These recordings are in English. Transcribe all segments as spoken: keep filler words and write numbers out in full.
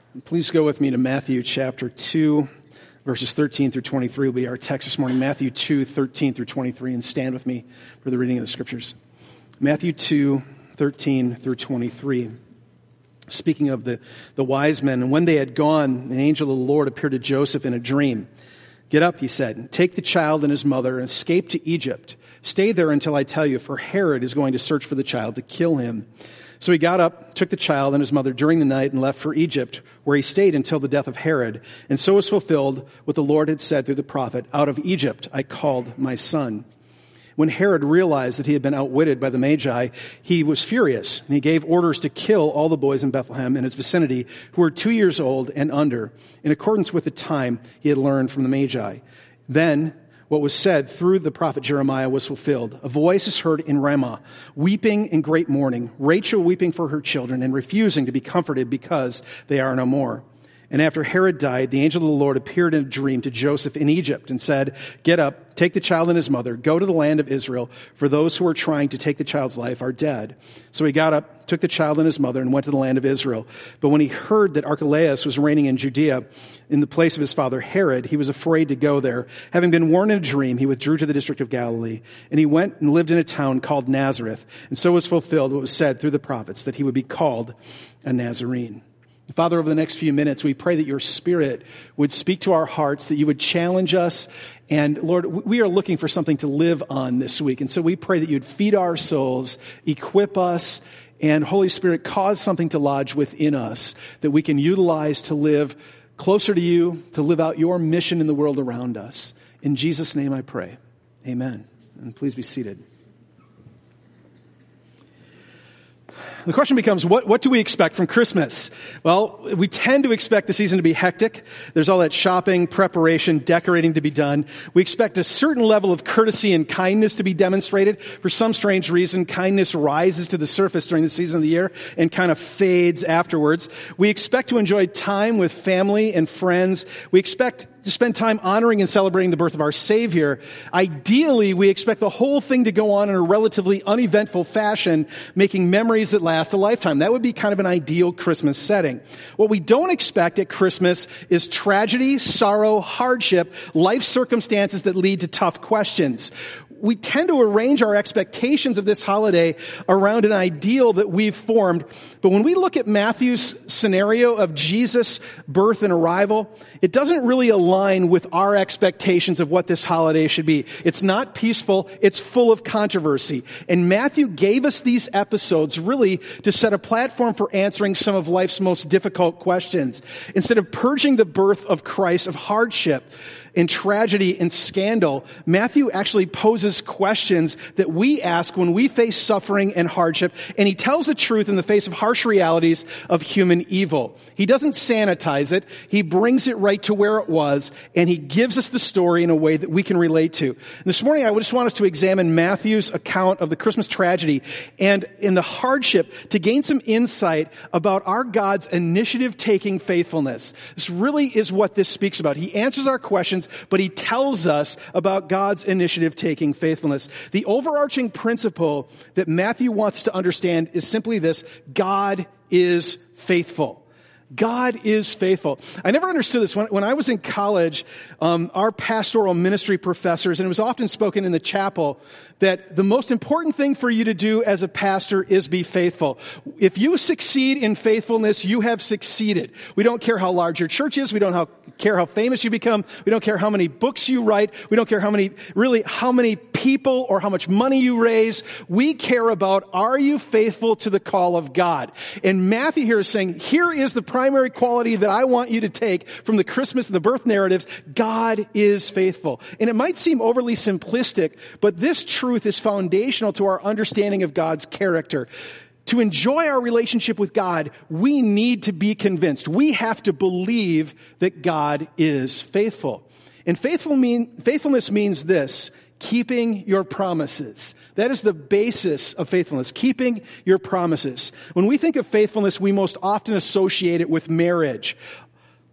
Please go with me to Matthew chapter two, verses thirteen through twenty-three will be our text this morning. Matthew two, thirteen through twenty-three, and stand with me for the reading of the scriptures. Matthew two, thirteen through twenty-three. Speaking of the, the wise men, and when they had gone, an angel of the Lord appeared to Joseph in a dream. "Get up," he said, "and take the child and his mother and escape to Egypt. Stay there until I tell you, for Herod is going to search for the child to kill him." So he got up, took the child and his mother during the night, and left for Egypt, where he stayed until the death of Herod. And so was fulfilled what the Lord had said through the prophet, "Out of Egypt I called my son." When Herod realized that he had been outwitted by the Magi, he was furious, and he gave orders to kill all the boys in Bethlehem and its vicinity who were two years old and under, in accordance with the time he had learned from the Magi. Then what was said through the prophet Jeremiah was fulfilled. "A voice is heard in Ramah, weeping in great mourning, Rachel weeping for her children and refusing to be comforted because they are no more." And after Herod died, the angel of the Lord appeared in a dream to Joseph in Egypt and said, "Get up, take the child and his mother, go to the land of Israel, for those who are trying to take the child's life are dead." So he got up, took the child and his mother, and went to the land of Israel. But when he heard that Archelaus was reigning in Judea in the place of his father Herod, he was afraid to go there. Having been warned in a dream, he withdrew to the district of Galilee. And he went and lived in a town called Nazareth. And so was fulfilled what was said through the prophets, that he would be called a Nazarene. Father, over the next few minutes, we pray that your Spirit would speak to our hearts, that you would challenge us. And Lord, we are looking for something to live on this week. And so we pray that you'd feed our souls, equip us, and Holy Spirit, cause something to lodge within us that we can utilize to live closer to you, to live out your mission in the world around us. In Jesus' name I pray. Amen. And please be seated. The question becomes, what, what do we expect from Christmas? Well, we tend to expect the season to be hectic. There's all that shopping, preparation, decorating to be done. We expect a certain level of courtesy and kindness to be demonstrated. For some strange reason, kindness rises to the surface during the season of the year and kind of fades afterwards. We expect to enjoy time with family and friends. We expect to spend time honoring and celebrating the birth of our Savior. Ideally, we expect the whole thing to go on in a relatively uneventful fashion, making memories that last a lifetime. That would be kind of an ideal Christmas setting. What we don't expect at Christmas is tragedy, sorrow, hardship, life circumstances that lead to tough questions. We tend to arrange our expectations of this holiday around an ideal that we've formed. But when we look at Matthew's scenario of Jesus' birth and arrival, it doesn't really align with our expectations of what this holiday should be. It's not peaceful. It's full of controversy. And Matthew gave us these episodes really to set a platform for answering some of life's most difficult questions. Instead of purging the birth of Christ of hardship and tragedy and scandal, Matthew actually poses questions that we ask when we face suffering and hardship, and he tells the truth in the face of harsh realities of human evil. He doesn't sanitize it. He brings it right to where it was, and he gives us the story in a way that we can relate to. And this morning, I just want us to examine Matthew's account of the Christmas tragedy and in the hardship to gain some insight about our God's initiative-taking faithfulness. This really is what this speaks about. He answers our questions, but he tells us about God's initiative-taking faithfulness. The overarching principle that Matthew wants to understand is simply this: God is faithful. God is faithful. I never understood this. When, when I was in college, um, our pastoral ministry professors, and it was often spoken in the chapel, that the most important thing for you to do as a pastor is be faithful. If you succeed in faithfulness, you have succeeded. We don't care how large your church is. We don't how, care how famous you become. We don't care how many books you write. We don't care how many, really, how many people or how much money you raise. We care about, are you faithful to the call of God? And Matthew here is saying, here is the primary quality that I want you to take from the Christmas and the birth narratives. God is faithful. And it might seem overly simplistic, but this truth is foundational to our understanding of God's character. To enjoy our relationship with God, we need to be convinced. We have to believe that God is faithful. And faithful mean, faithfulness means this: keeping your promises. That is the basis of faithfulness, keeping your promises. When we think of faithfulness, we most often associate it with marriage.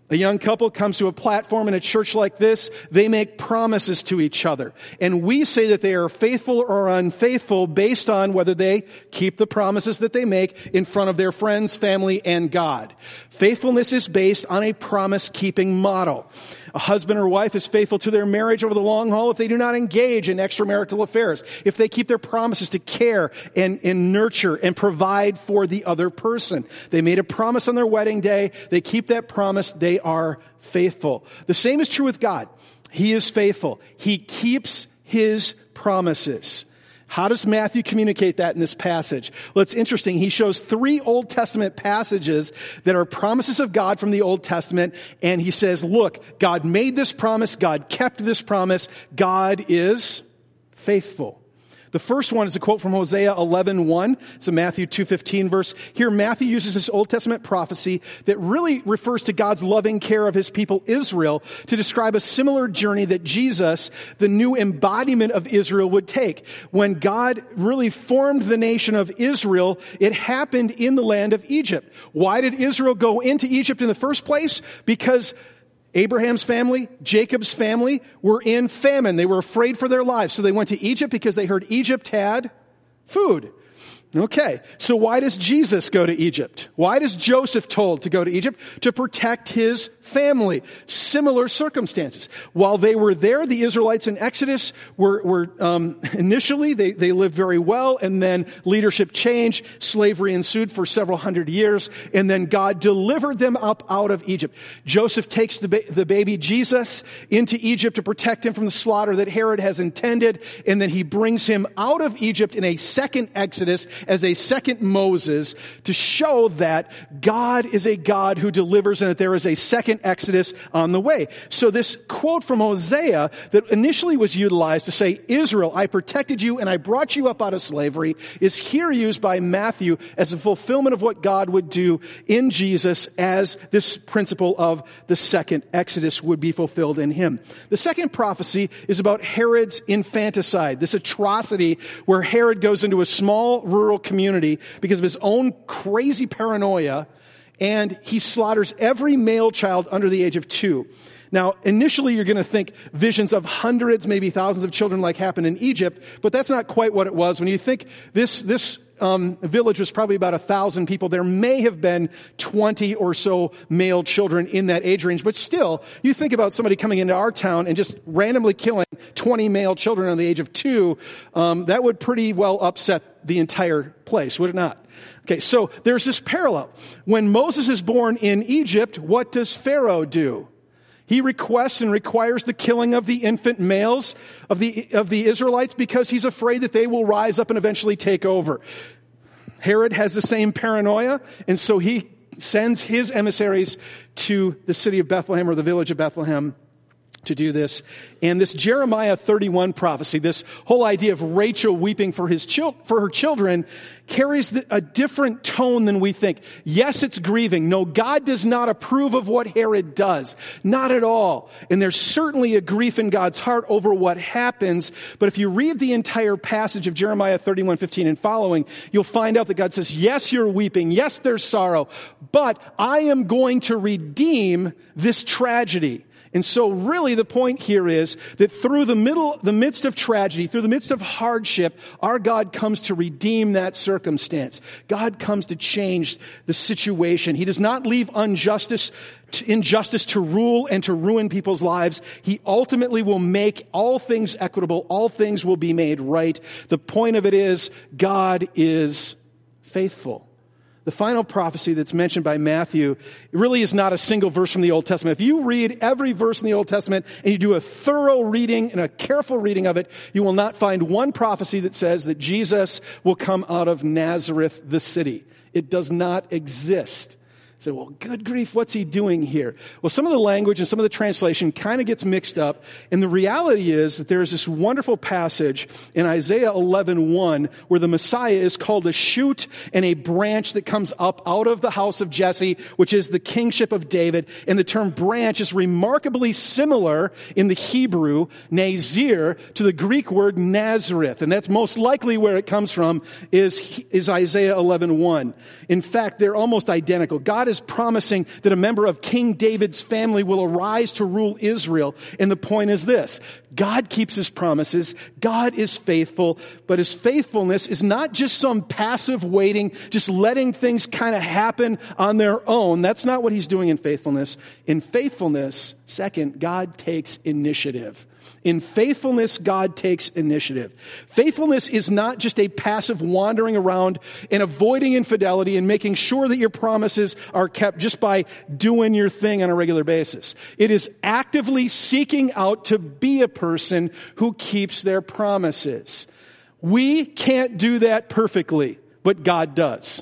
A young couple comes to a platform in a church like this, they make promises to each other. And we say that they are faithful or unfaithful based on whether they keep the promises that they make in front of their friends, family, and God. Faithfulness is based on a promise-keeping model. A husband or wife is faithful to their marriage over the long haul if they do not engage in extramarital affairs, if they keep their promises to care and, and nurture and provide for the other person. They made a promise on their wedding day. They keep that promise. They are faithful. The same is true with God. He is faithful. He keeps his promises. How does Matthew communicate that in this passage? Well, it's interesting. He shows three Old Testament passages that are promises of God from the Old Testament, and he says, look, God made this promise, God kept this promise, God is faithful. The first one is a quote from Hosea eleven one. It's a Matthew two fifteen verse. Here, Matthew uses this Old Testament prophecy that really refers to God's loving care of his people Israel to describe a similar journey that Jesus, the new embodiment of Israel, would take. When God really formed the nation of Israel, it happened in the land of Egypt. Why did Israel go into Egypt in the first place? Because Abraham's family, Jacob's family were in famine. They were afraid for their lives. So they went to Egypt because they heard Egypt had food. Okay, so why does Jesus go to Egypt? Why does Joseph told to go to Egypt? To protect his family. Similar circumstances. While they were there, the Israelites in Exodus were, were um, initially, they, they lived very well, and then leadership changed, slavery ensued for several hundred years, and then God delivered them up out of Egypt. Joseph takes the, ba- the baby Jesus into Egypt to protect him from the slaughter that Herod has intended, and then he brings him out of Egypt in a second Exodus, as a second Moses, to show that God is a God who delivers and that there is a second Exodus on the way. So this quote from Hosea that initially was utilized to say, Israel, I protected you and I brought you up out of slavery, is here used by Matthew as a fulfillment of what God would do in Jesus as this principle of the second Exodus would be fulfilled in him. The second prophecy is about Herod's infanticide, this atrocity where Herod goes into a small rural community because of his own crazy paranoia, and he slaughters every male child under the age of two. Now, initially you're going to think visions of hundreds, maybe thousands of children like happened in Egypt, but that's not quite what it was. When you think this, this um, village was probably about a thousand people, there may have been twenty or so male children in that age range, but still, you think about somebody coming into our town and just randomly killing twenty male children on the age of two, um, that would pretty well upset the entire place, would it not? Okay, so there's this parallel. When Moses is born in Egypt, what does Pharaoh do? He requests and requires the killing of the infant males of the, of the Israelites because he's afraid that they will rise up and eventually take over. Herod has the same paranoia, and so he sends his emissaries to the city of Bethlehem or the village of Bethlehem to do this. And this Jeremiah thirty-one prophecy, this whole idea of Rachel weeping for his chil- for her children, carries the, a different tone than we think. Yes, it's grieving. No, God does not approve of what Herod does. Not at all. And there's certainly a grief in God's heart over what happens. But if you read the entire passage of Jeremiah thirty-one fifteen and following, you'll find out that God says, yes, you're weeping. Yes, there's sorrow. But I am going to redeem this tragedy. And so really the point here is that through the middle, the midst of tragedy, through the midst of hardship, our God comes to redeem that circumstance. God comes to change the situation. He does not leave injustice to, injustice to rule and to ruin people's lives. He ultimately will make all things equitable. All things will be made right. The point of it is God is faithful. The final prophecy that's mentioned by Matthew really is not a single verse from the Old Testament. If you read every verse in the Old Testament and you do a thorough reading and a careful reading of it, you will not find one prophecy that says that Jesus will come out of Nazareth, the city. It does not exist. So, well, good grief, what's he doing here? Well, some of the language and some of the translation kind of gets mixed up. And the reality is that there's this wonderful passage in Isaiah eleven one where the Messiah is called a shoot and a branch that comes up out of the house of Jesse, which is the kingship of David. And the term branch is remarkably similar in the Hebrew, Nazir, to the Greek word Nazareth. And that's most likely where it comes from is, is Isaiah eleven one. In fact, they're almost identical. God is is promising that a member of King David's family will arise to rule Israel. And the point is this: God keeps his promises. God is faithful, but his faithfulness is not just some passive waiting, just letting things kind of happen on their own. That's not what he's doing in faithfulness. In faithfulness, second, God takes initiative. In faithfulness, God takes initiative. Faithfulness is not just a passive wandering around and avoiding infidelity and making sure that your promises are kept just by doing your thing on a regular basis. It is actively seeking out to be a person who keeps their promises. We can't do that perfectly, but God does.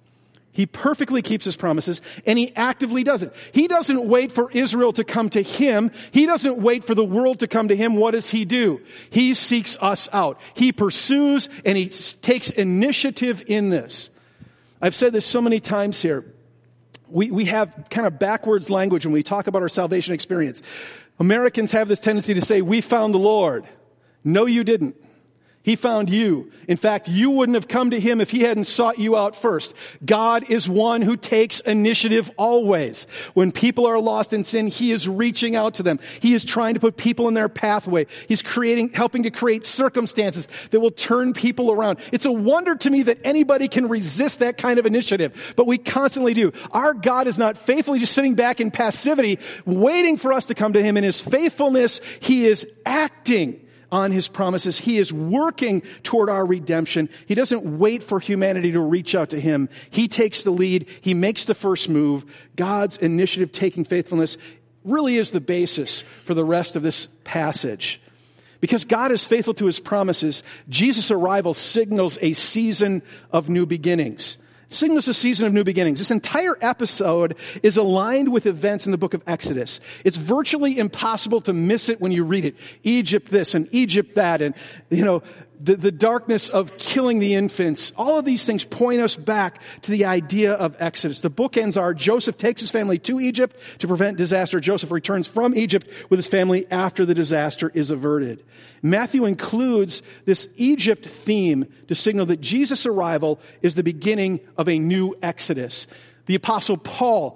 He perfectly keeps his promises, and he actively does it. He doesn't wait for Israel to come to him. He doesn't wait for the world to come to him. What does he do? He seeks us out. He pursues, and he takes initiative in this. I've said this so many times here. We, we have kind of backwards language when we talk about our salvation experience. Americans have this tendency to say, we found the Lord. No, you didn't. He found you. In fact, you wouldn't have come to him if he hadn't sought you out first. God is one who takes initiative always. When people are lost in sin, he is reaching out to them. He is trying to put people in their pathway. He's creating, helping to create circumstances that will turn people around. It's a wonder to me that anybody can resist that kind of initiative, but we constantly do. Our God is not faithfully just sitting back in passivity, waiting for us to come to him. In his faithfulness, he is acting on his promises. He is working toward our redemption. He doesn't wait for humanity to reach out to him. He takes the lead. He makes the first move. God's initiative-taking faithfulness really is the basis for the rest of this passage. Because God is faithful to his promises, Jesus' arrival signals a season of new beginnings. Signals a season of new beginnings. This entire episode is aligned with events in the book of Exodus. It's virtually impossible to miss it when you read it. Egypt this and Egypt that, and, you know, the, the darkness of killing the infants. All of these things point us back to the idea of Exodus. The bookends are Joseph takes his family to Egypt to prevent disaster. Joseph returns from Egypt with his family after the disaster is averted. Matthew includes this Egypt theme to signal that Jesus' arrival is the beginning of a new Exodus. The Apostle Paul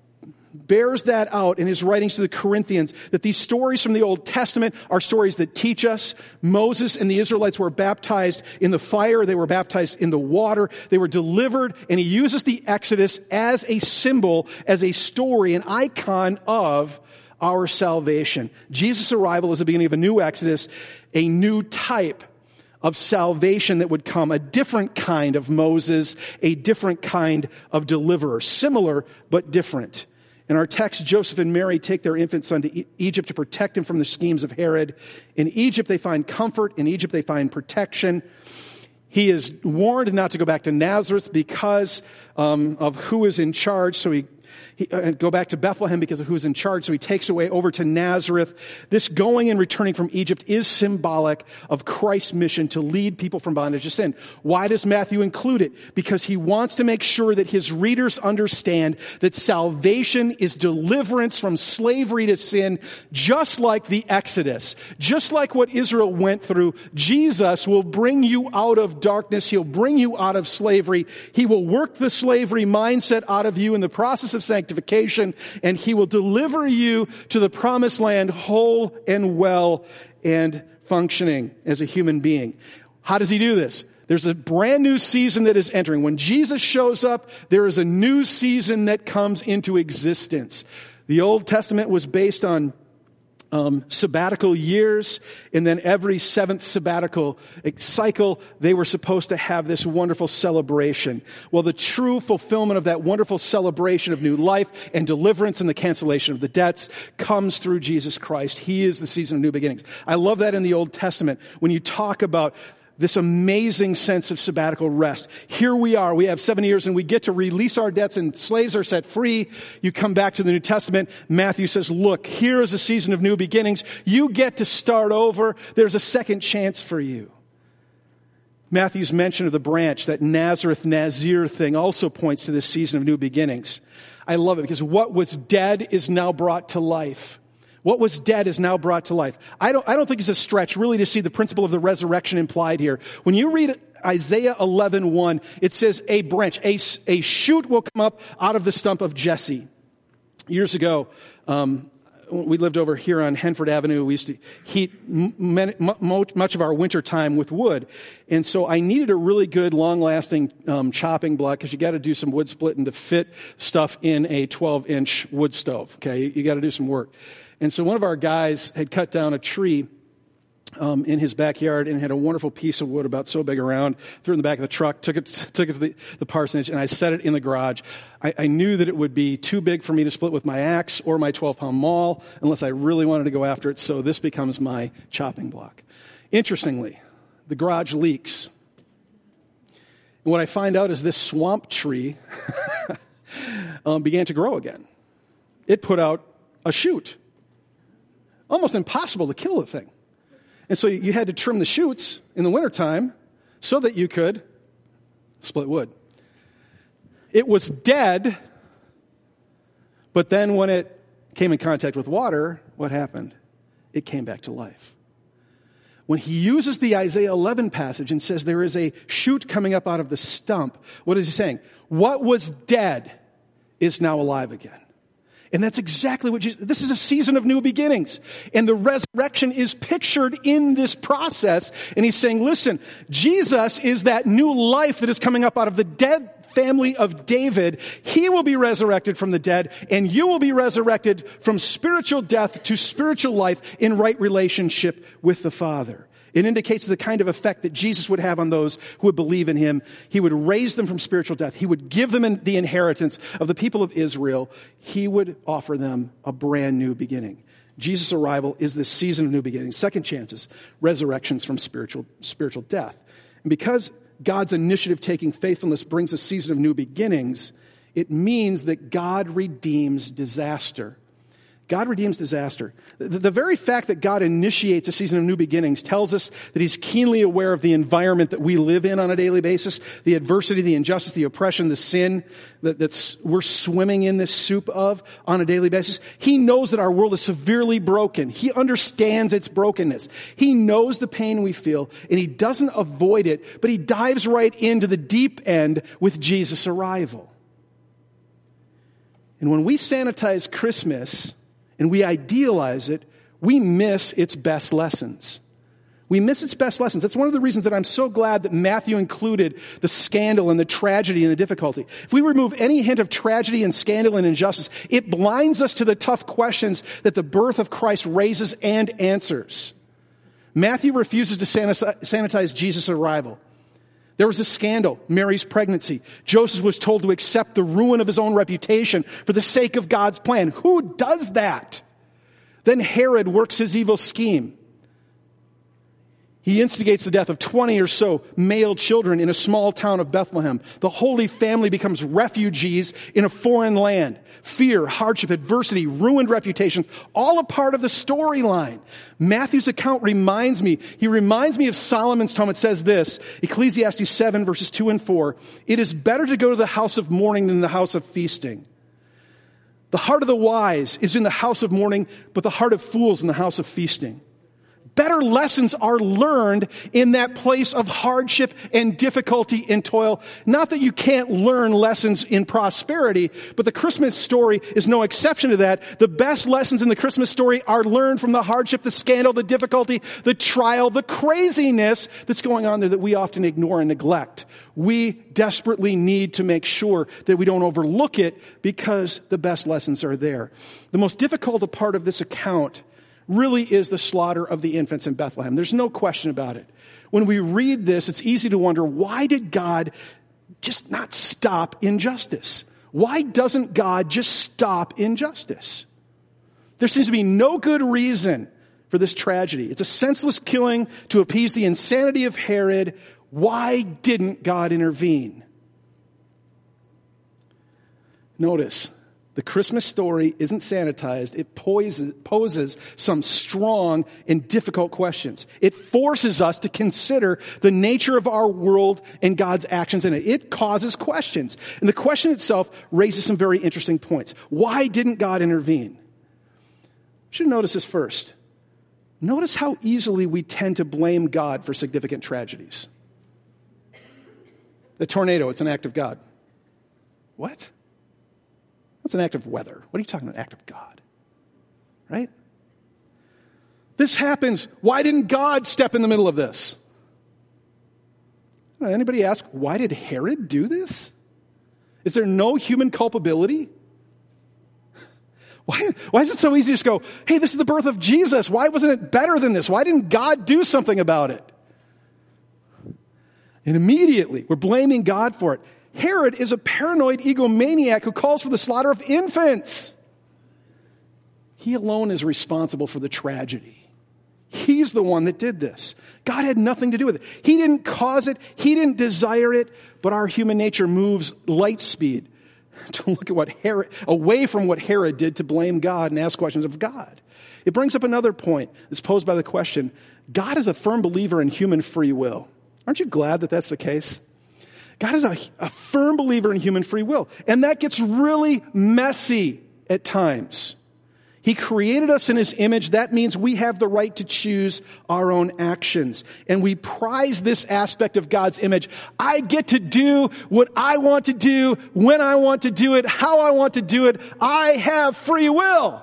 bears that out in his writings to the Corinthians, that these stories from the Old Testament are stories that teach us. Moses and the Israelites were baptized in the fire. They were baptized in the water. They were delivered, and he uses the Exodus as a symbol, as a story, an icon of our salvation. Jesus' arrival is the beginning of a new Exodus, a new type of salvation that would come, a different kind of Moses, a different kind of deliverer, similar but different. In our text, Joseph and Mary take their infant son to Egypt to protect him from the schemes of Herod. In Egypt, they find comfort. In Egypt, they find protection. He is warned not to go back to Nazareth because um, of who is in charge, so he He, uh, go back to Bethlehem because of who's in charge. So he takes away over to Nazareth. This going and returning from Egypt is symbolic of Christ's mission to lead people from bondage to sin. Why does Matthew include it? Because he wants to make sure that his readers understand that salvation is deliverance from slavery to sin, just like the Exodus. Just like what Israel went through, Jesus will bring you out of darkness. He'll bring you out of slavery. He will work the slavery mindset out of you in the process of sanctification, and he will deliver you to the promised land whole and well and functioning as a human being. How does he do this? There's a brand new season that is entering. When Jesus shows up, there is a new season that comes into existence. The Old Testament was based on Um, sabbatical years, and then every seventh sabbatical cycle, they were supposed to have this wonderful celebration. Well, the true fulfillment of that wonderful celebration of new life and deliverance and the cancellation of the debts comes through Jesus Christ. He is the season of new beginnings. I love that in the Old Testament when you talk about this amazing sense of sabbatical rest. Here we are. We have seven years and we get to release our debts and slaves are set free. You come back to the New Testament. Matthew says, look, here is a season of new beginnings. You get to start over. There's a second chance for you. Matthew's mention of the branch, that Nazareth Nazir thing, also points to this season of new beginnings. I love it because what was dead is now brought to life. What was dead is now brought to life. I don't, I don't think it's a stretch really to see the principle of the resurrection implied here. When you read Isaiah eleven one, it says a branch, a, a shoot will come up out of the stump of Jesse. Years ago, um, we lived over here on Henford Avenue. We used to heat m- m- much of our winter time with wood. And so I needed a really good, long-lasting um, chopping block because you got to do some wood splitting to fit stuff in a twelve-inch wood stove. Okay, you, you got to do some work. And so one of our guys had cut down a tree Um, in his backyard and had a wonderful piece of wood about so big around, threw it in the back of the truck, took it took it to the, the parsonage, and I set it in the garage. I, I knew that it would be too big for me to split with my axe or my twelve-pound maul unless I really wanted to go after it, so this becomes my chopping block. Interestingly, the garage leaks. And what I find out is this swamp tree um, began to grow again. It put out a shoot. Almost impossible to kill the thing. And so you had to trim the shoots in the wintertime so that you could split wood. It was dead, but then when it came in contact with water, what happened? It came back to life. When he uses the Isaiah eleven passage and says there is a shoot coming up out of the stump, what is he saying? What was dead is now alive again. And that's exactly what Jesus, this is a season of new beginnings. And the resurrection is pictured in this process. And he's saying, listen, Jesus is that new life that is coming up out of the dead family of David. He will be resurrected from the dead, and you will be resurrected from spiritual death to spiritual life in right relationship with the Father. It indicates the kind of effect that Jesus would have on those who would believe in him. He would raise them from spiritual death. He would give them the inheritance of the people of Israel. He would offer them a brand new beginning. Jesus' arrival is this season of new beginnings. Second chances, resurrections from spiritual, spiritual death. And because God's initiative-taking faithfulness brings a season of new beginnings, it means that God redeems disaster. God redeems disaster. The, the very fact that God initiates a season of new beginnings tells us that he's keenly aware of the environment that we live in on a daily basis, the adversity, the injustice, the oppression, the sin that that's, we're swimming in this soup of on a daily basis. He knows that our world is severely broken. He understands its brokenness. He knows the pain we feel, and he doesn't avoid it, but he dives right into the deep end with Jesus' arrival. And when we sanitize Christmas and we idealize it, we miss its best lessons. We miss its best lessons. That's one of the reasons that I'm so glad that Matthew included the scandal and the tragedy and the difficulty. If we remove any hint of tragedy and scandal and injustice, it blinds us to the tough questions that the birth of Christ raises and answers. Matthew refuses to sanitize Jesus' arrival. There was a scandal, Mary's pregnancy. Joseph was told to accept the ruin of his own reputation for the sake of God's plan. Who does that? Then Herod works his evil scheme. He instigates the death of twenty or so male children in a small town of Bethlehem. The Holy Family becomes refugees in a foreign land. Fear, hardship, adversity, ruined reputations, all a part of the storyline. Matthew's account reminds me, he reminds me of Solomon's tome. It says this, Ecclesiastes seven verses two and four, "It is better to go to the house of mourning than the house of feasting. The heart of the wise is in the house of mourning, but the heart of fools in the house of feasting." Better lessons are learned in that place of hardship and difficulty and toil. Not that you can't learn lessons in prosperity, but the Christmas story is no exception to that. The best lessons in the Christmas story are learned from the hardship, the scandal, the difficulty, the trial, the craziness that's going on there that we often ignore and neglect. We desperately need to make sure that we don't overlook it because the best lessons are there. The most difficult part of this account really is the slaughter of the infants in Bethlehem. There's no question about it. When we read this, it's easy to wonder, why did God just not stop injustice? Why doesn't God just stop injustice? There seems to be no good reason for this tragedy. It's a senseless killing to appease the insanity of Herod. Why didn't God intervene? Notice, the Christmas story isn't sanitized. It poses, poses some strong and difficult questions. It forces us to consider the nature of our world and God's actions in it. It causes questions. And the question itself raises some very interesting points. Why didn't God intervene? You should notice this first. Notice how easily we tend to blame God for significant tragedies. The tornado, it's an act of God. What? That's an act of weather. What are you talking about, an act of God? Right? This happens. Why didn't God step in the middle of this? Anybody ask, why did Herod do this? Is there no human culpability? Why, why is it so easy to just go, hey, this is the birth of Jesus. Why wasn't it better than this? Why didn't God do something about it? And immediately, we're blaming God for it. Herod is a paranoid egomaniac who calls for the slaughter of infants. He alone is responsible for the tragedy. He's the one that did this. God had nothing to do with it. He didn't cause it. He didn't desire it. But our human nature moves light speed to look at what Herod, away from what Herod did, to blame God and ask questions of God. It brings up another point that's posed by the question, God is a firm believer in human free will. Aren't you glad that that's the case? God is a, a firm believer in human free will. And that gets really messy at times. He created us in His image. That means we have the right to choose our own actions. And we prize this aspect of God's image. I get to do what I want to do, when I want to do it, how I want to do it. I have free will.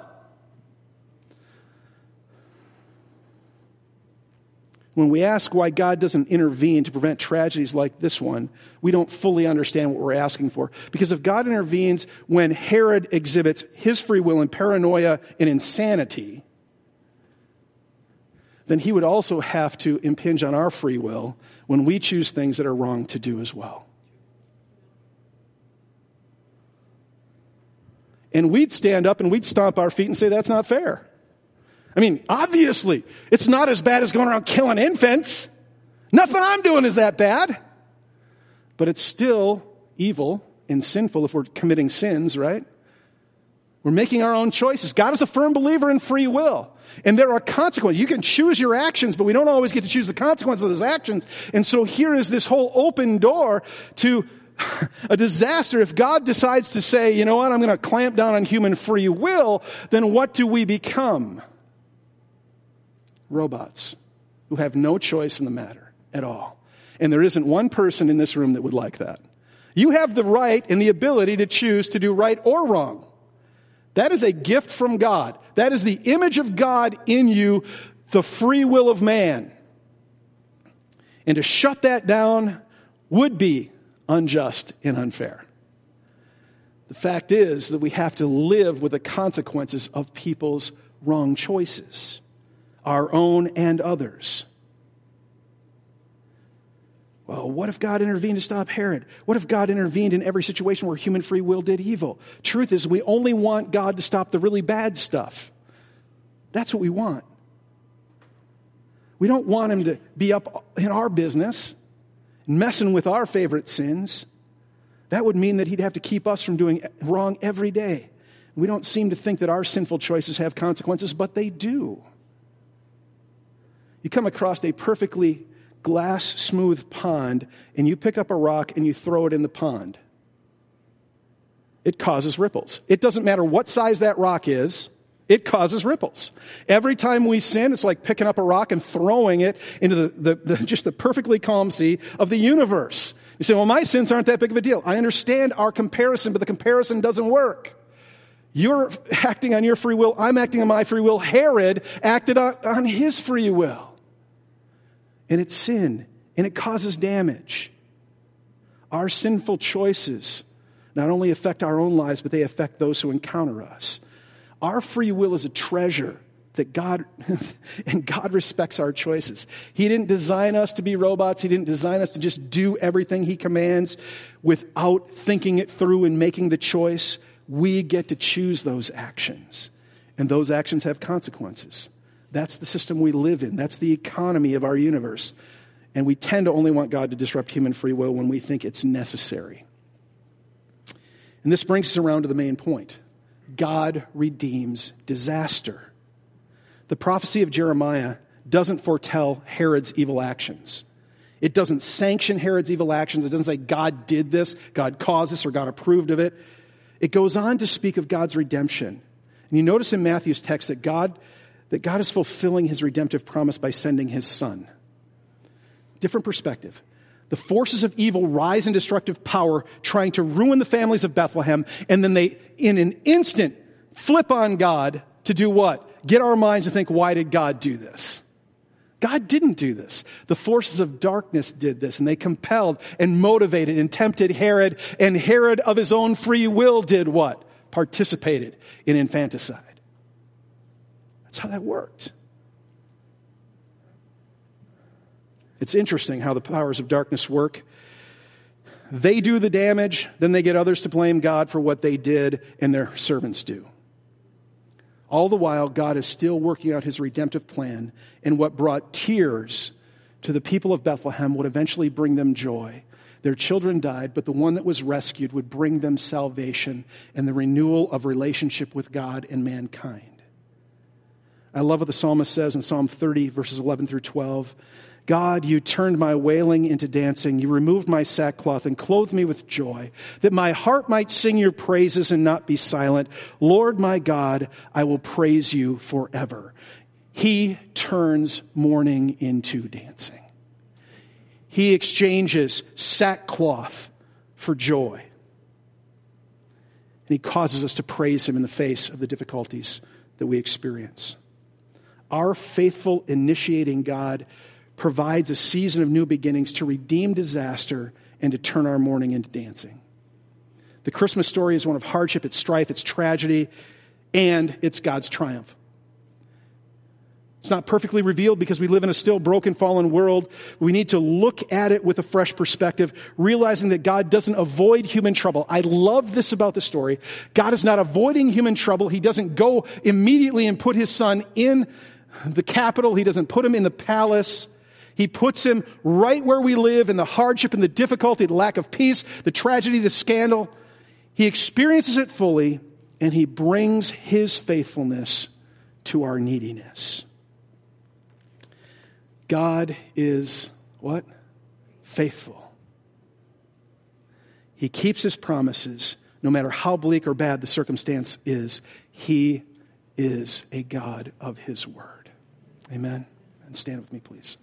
When we ask why God doesn't intervene to prevent tragedies like this one, we don't fully understand what we're asking for. Because if God intervenes when Herod exhibits his free will in paranoia and insanity, then He would also have to impinge on our free will when we choose things that are wrong to do as well. And we'd stand up and we'd stomp our feet and say, that's not fair. I mean, obviously, it's not as bad as going around killing infants. Nothing I'm doing is that bad. But it's still evil and sinful if we're committing sins, right? We're making our own choices. God is a firm believer in free will. And there are consequences. You can choose your actions, but we don't always get to choose the consequences of those actions. And so here is this whole open door to a disaster. If God decides to say, you know what, I'm going to clamp down on human free will, then what do we become? Robots who have no choice in the matter at all. And there isn't one person in this room that would like that. You have the right and the ability to choose to do right or wrong. That is a gift from God. That is the image of God in you, the free will of man. And to shut that down would be unjust and unfair. The fact is that we have to live with the consequences of people's wrong choices, our own and others. Well, what if God intervened to stop Herod? What if God intervened in every situation where human free will did evil? Truth is, we only want God to stop the really bad stuff. That's what we want. We don't want Him to be up in our business, messing with our favorite sins. That would mean that He'd have to keep us from doing wrong every day. We don't seem to think that our sinful choices have consequences, but they do. You come across a perfectly glass smooth pond and you pick up a rock and you throw it in the pond. It causes ripples. It doesn't matter what size that rock is, it causes ripples. Every time we sin, it's like picking up a rock and throwing it into the, the, the just the perfectly calm sea of the universe. You say, well, my sins aren't that big of a deal. I understand our comparison, but the comparison doesn't work. You're acting on your free will. I'm acting on my free will. Herod acted on, on his free will. And it's sin, and it causes damage. Our sinful choices not only affect our own lives, but they affect those who encounter us. Our free will is a treasure that God, and God respects our choices. He didn't design us to be robots. He didn't design us to just do everything He commands without thinking it through and making the choice. We get to choose those actions, and those actions have consequences. That's the system we live in. That's the economy of our universe. And we tend to only want God to disrupt human free will when we think it's necessary. And this brings us around to the main point. God redeems disaster. The prophecy of Jeremiah doesn't foretell Herod's evil actions. It doesn't sanction Herod's evil actions. It doesn't say God did this, God caused this, or God approved of it. It goes on to speak of God's redemption. And you notice in Matthew's text that God that God is fulfilling His redemptive promise by sending His Son. Different perspective. The The forces of evil rise in destructive power, trying to ruin the families of Bethlehem, and then they, in an instant, flip on God to do what? Get our minds to think, why did God do this? God didn't do this. The forces of darkness did this, and they compelled and motivated and tempted Herod, and Herod of his own free will did what? Participated in infanticide. That's how that worked. It's interesting how the powers of darkness work. They do the damage, then they get others to blame God for what they did, and their servants do. All the while, God is still working out his redemptive plan, and what brought tears to the people of Bethlehem would eventually bring them joy. Their children died, but the one that was rescued would bring them salvation and the renewal of relationship with God and mankind. I love what the psalmist says in Psalm thirty, verses eleven through twelve. God, you turned my wailing into dancing. You removed my sackcloth and clothed me with joy, that my heart might sing your praises and not be silent. Lord, my God, I will praise you forever. He turns mourning into dancing. He exchanges sackcloth for joy. And he causes us to praise him in the face of the difficulties that we experience. Our faithful initiating God provides a season of new beginnings to redeem disaster and to turn our mourning into dancing. The Christmas story is one of hardship, it's strife, it's tragedy, and it's God's triumph. It's not perfectly revealed because we live in a still broken, fallen world. We need to look at it with a fresh perspective, realizing that God doesn't avoid human trouble. I love this about the story. God is not avoiding human trouble. He doesn't go immediately and put his son in the capital. He doesn't put him in the palace. He puts him right where we live, in the hardship and the difficulty, the lack of peace, the tragedy, the scandal. He experiences it fully, and he brings his faithfulness to our neediness. God is what? Faithful. He keeps his promises no matter how bleak or bad the circumstance is. He is a God of his word. Amen. And stand with me, please.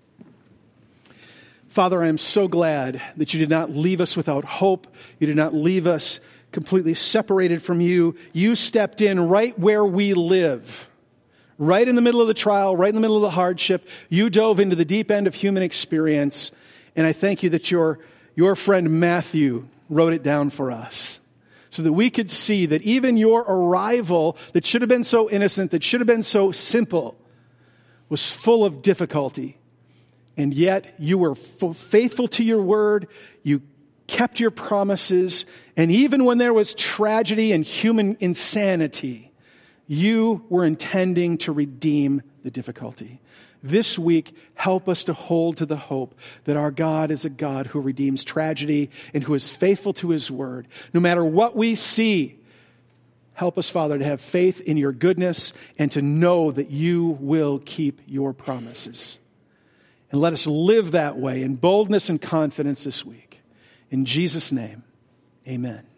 Father, I am so glad that you did not leave us without hope. You did not leave us completely separated from you. You stepped in right where we live. Right in the middle of the trial, right in the middle of the hardship. You dove into the deep end of human experience. And I thank you that your, your friend Matthew wrote it down for us, so that we could see that even your arrival that should have been so innocent, that should have been so simple, was full of difficulty. And yet you were faithful to your word. You kept your promises. And even when there was tragedy and human insanity, you were intending to redeem the difficulty. This week, help us to hold to the hope that our God is a God who redeems tragedy and who is faithful to his word. No matter what we see, help us, Father, to have faith in your goodness and to know that you will keep your promises. And let us live that way in boldness and confidence this week. In Jesus' name, amen.